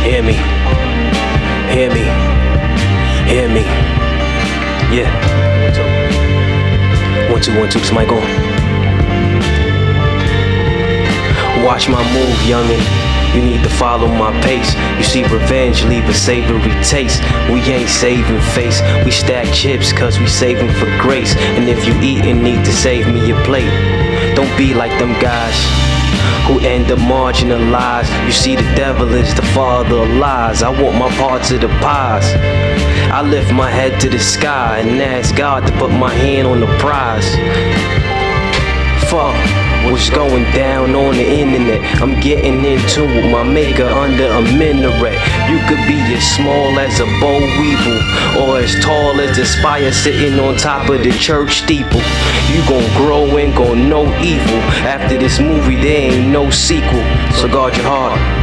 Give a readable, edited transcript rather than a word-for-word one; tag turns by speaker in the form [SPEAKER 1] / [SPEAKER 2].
[SPEAKER 1] Hear me, hear me, hear me. Yeah. 1 2 1 2, this mic on. Watch my move, youngin'. You need to follow my pace. You see revenge leave a savory taste. We ain't saving face. We stack chips cause we saving for grace. And if you eatin', need to save me your plate. Don't be like them guys who end up marginalized. You see the devil is the father of lies. I want my parts of the pies. I lift my head to the sky and ask God to put my hand on the prize. Fuck what's going down on the internet. I'm getting into with my maker under a minaret. You could be as small as a boll weevil or as tall as a spire sitting on top of the church steeple. You gon' grow and gon' know evil. After this movie there ain't no sequel, so guard your heart.